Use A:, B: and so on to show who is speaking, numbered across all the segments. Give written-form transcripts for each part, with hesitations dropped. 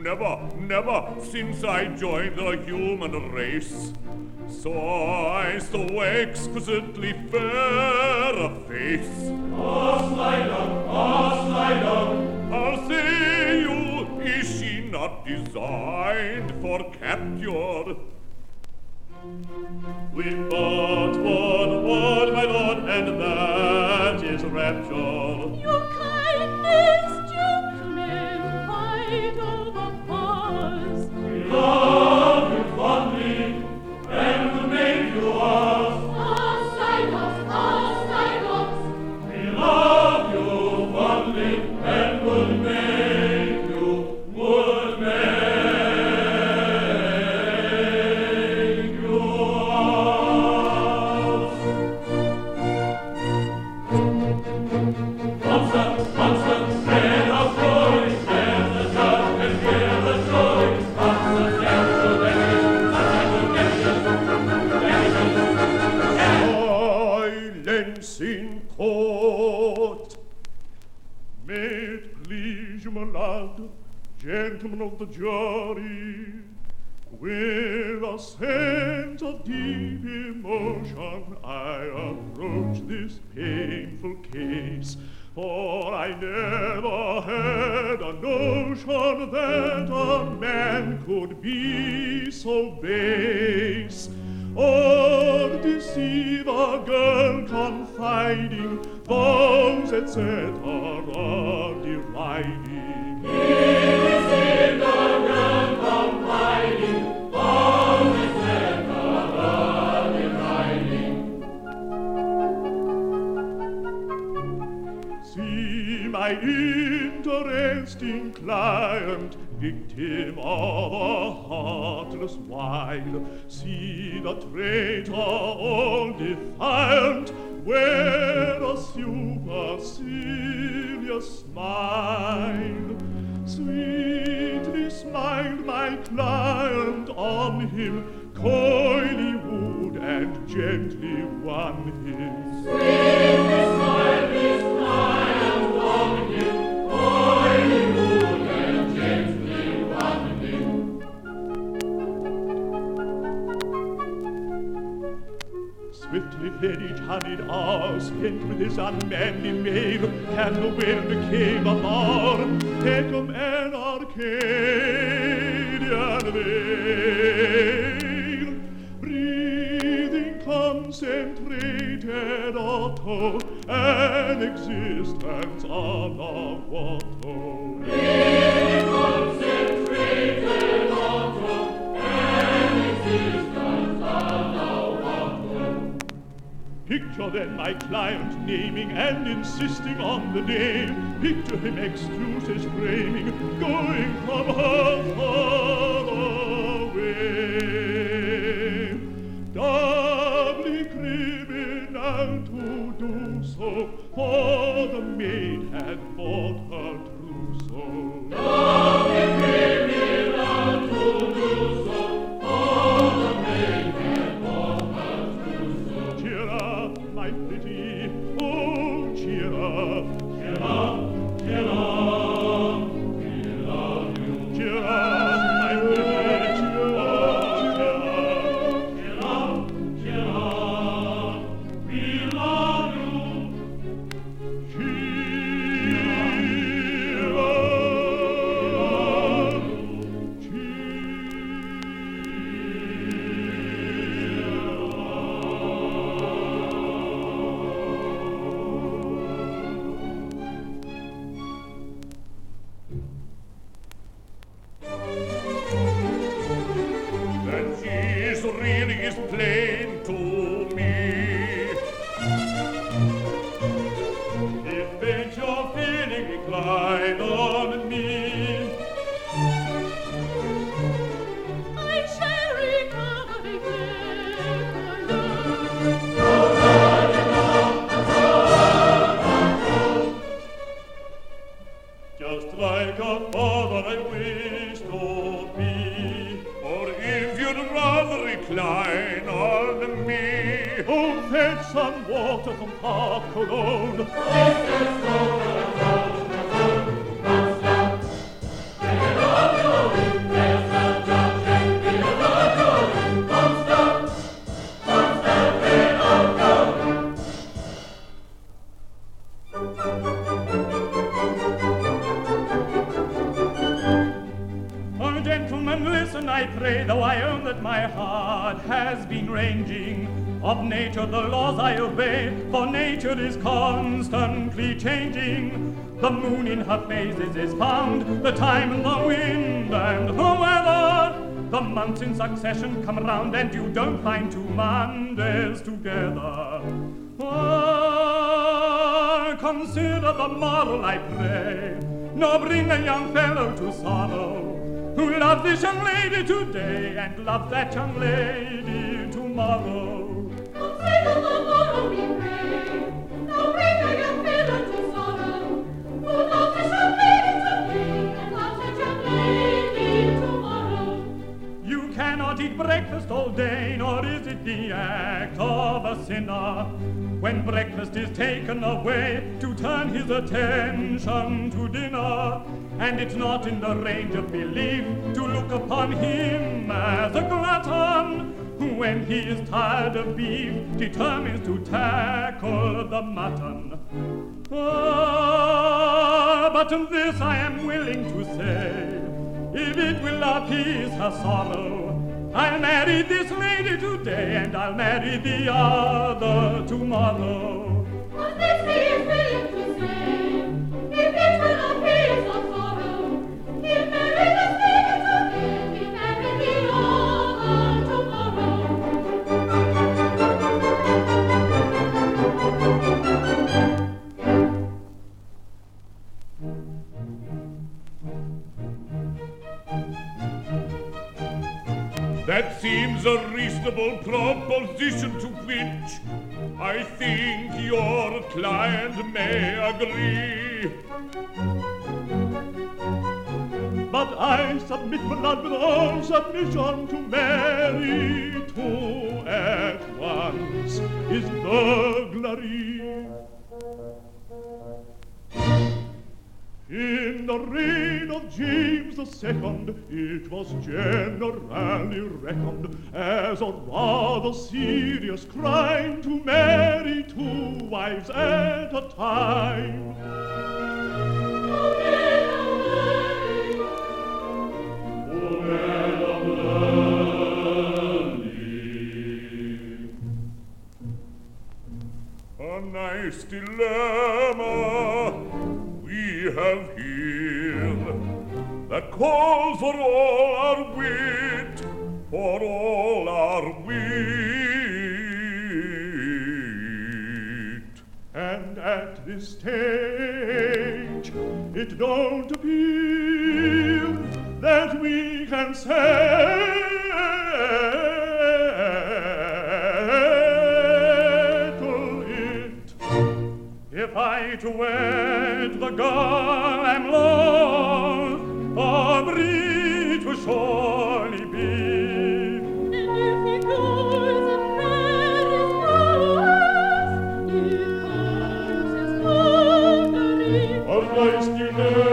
A: never, since I joined the human race, saw I so exquisitely fair a face. I'll say you, is she not designed for capture? We've but one word, my lord, and that is rapture.
B: Your kindness, gentlemen, quite overpowers.
A: We love you fondly, and make you ours. We love you fondly, and would make you, would make you ours. Constance, friend of glory, stand the judge and hear the story. Constance, silence in court. May it please you, my lord, gentlemen of the jury, with a sense of deep emotion I approach this painful case, for I never had a notion that a man could be so base, or deceive a girl confiding those etc. deriding. He deceived a girl confiding those etc. deriding. See my interesting client, victim of a heartless wile. See the traitor all defiant, wear a supercilious smile. Sweetly smiled my client on him, coyly wooed and gently won him. Sweetly smiled his client on him, coyly wooed and gently won him. Swiftly fled each honeyed hour, spent with his unmanly maid, and the wind became a bar, Tecum and Arcadian vale. Breathing concentrated auto, an existence unavoto. Breathing concentrated auto, an existence unavoto. Picture then my client naming and insisting on the name. Picture him excuses framing, going from her far away. Doubly criminal to do so, for the maid had bought her trousseau. Doubly criminal to do so, for the maid had bought her trousseau. Cheer up, my pretty, oh, cheer up. Cheer up, cheer up, we love you. Cheer up, my pretty, cheer up, cheer up, we love you. Cheer up, that is really is plain to me. If ain't your feeling recline on me,
B: I shall recover
A: just like a father I wish to be. Or if you'd rather recline on me, oh, fetch some water from Park Cologne. Bring it on, you say, though I own that my heart has been ranging, of nature the laws I obey, for nature is constantly changing. The moon in her phases is found, the time and the wind and the weather. The months in succession come round, and you don't find 2 Mondays together. Ah, consider the moral, I pray, nor bring a young fellow to sorrow, who loves this young lady today and loves that young lady tomorrow.
B: Consider the moral, we pray, nor bring a young fellow to sorrow, who loves this young lady today and loves that young lady tomorrow.
A: You cannot eat breakfast all day, nor is it the act of a sinner, when breakfast is taken away, to turn his attention to dinner. And it's not in the range of belief to look upon him as a glutton, who when he is tired of beef determines to tackle the mutton. Ah, but this I am willing to say, if it will appease her sorrow, I'll marry this lady today, and I'll marry the other tomorrow.
B: But this he is willing to say, if it will appease her sorrow, he'll marry this lady today, he'll marry the other tomorrow.
A: That seems a reasonable proposition, to which I think your client may agree. But I submit, my love, with all submission, to marry 2 at once is burglary. In the reign of James II, it was generally reckoned as a rather serious crime to marry 2 wives at a time. A nice dilemma we have here, that calls for all our wit, for all our wit. And at this stage, it don't appear that we can settle it. If I to wed the girl am loth, a bride to surely be.
B: And if he goes and marries us, he comes as burglary.
A: A nice delay,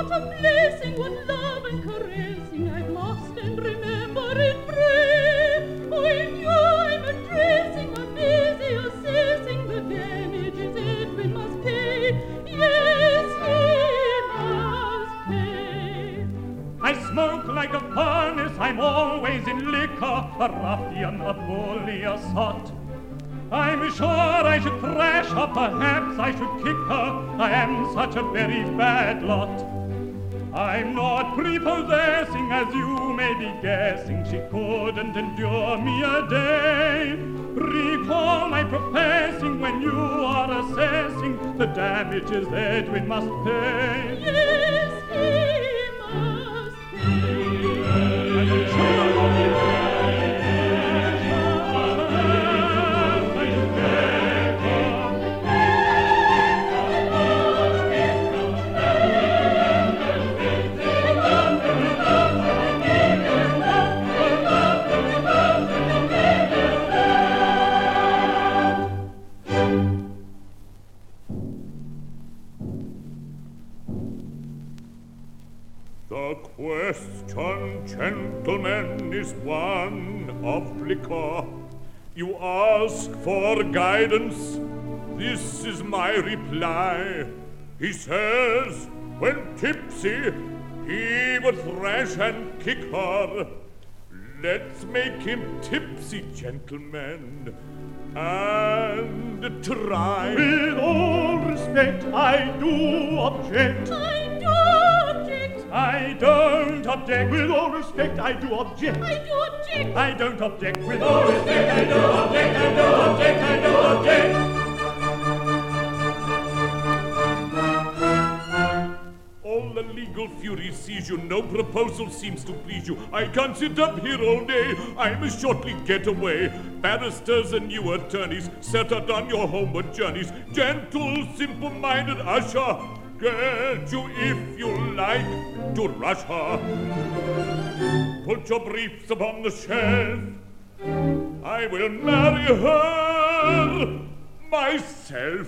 B: what a blessing, what love and caressing I've lost and remember and pray. When I'm addressing, I'm busy assessing the damages Edwin must pay. Yes, he must pay.
A: I smoke like a furnace, I'm always in liquor, a ruffian, a bully, a sot. I'm sure I should thrash her, perhaps I should kick her, I am such a very bad lot. I'm not prepossessing, as you may be guessing, she couldn't endure me a day. Recall my professing when you are assessing the damages Edwin must pay.
B: Yes, he must pay.
A: The question, gentlemen, is one of liquor. You ask for guidance. This is my reply. He says, when tipsy, he would thrash and kick her. Let's make him tipsy, gentlemen, and try.
C: With all respect, I do object.
B: I do object.
A: I don't object.
C: With all respect, I do object.
B: I do object.
A: I don't object. With all respect, I do object. I do object. I do object. All the legal fury sees you. No proposal seems to please you. I can't sit up here all day. I must shortly get away. Barristers and new attorneys set out on your homeward journeys. Gentle, simple-minded usher, get you if you like to rush her. Put your briefs upon the shelf. I will marry her myself.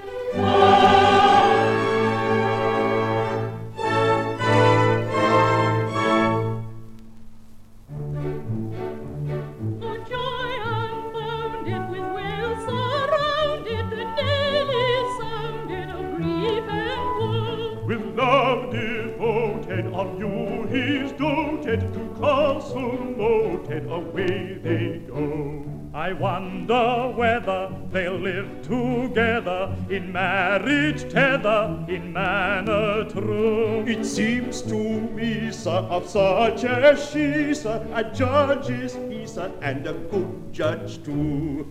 B: For joy unbounded, with will surrounded, the knell is sounded of grief and woe.
C: With love devoted, of you he's doted, to castle moated, away they go.
A: I wonder whether they'll live together in marriage tether, in manner true.
C: It seems to me, sir, of such as she, sir, a judge is he, sir, and a good judge too.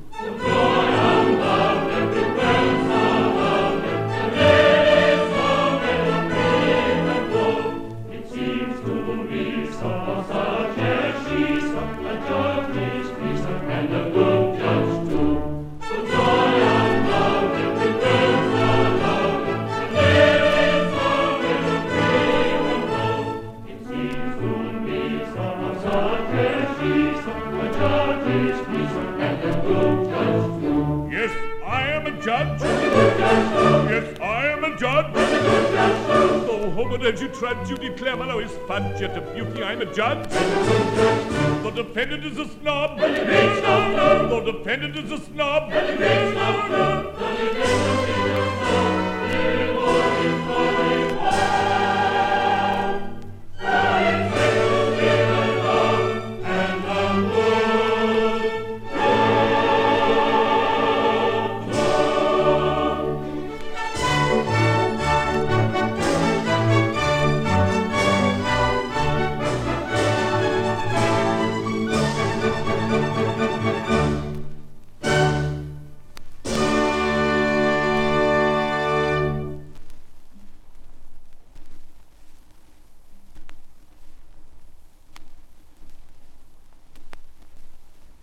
A: It seems to me, sir, such as she, sir, a judge is he, sir, and a good judge too. For joy and love, every word so loud, and there is always a grave and woe. It seems to me, sir, such as she, sir, a judge is he, sir, and a good judge too. Yes, I am a judge. Yes, I am a judge. Though homeward as you trudge, you declare my law is fudge, yet of beauty I'm a judge. The defendant is a snob. The defendant is a snob.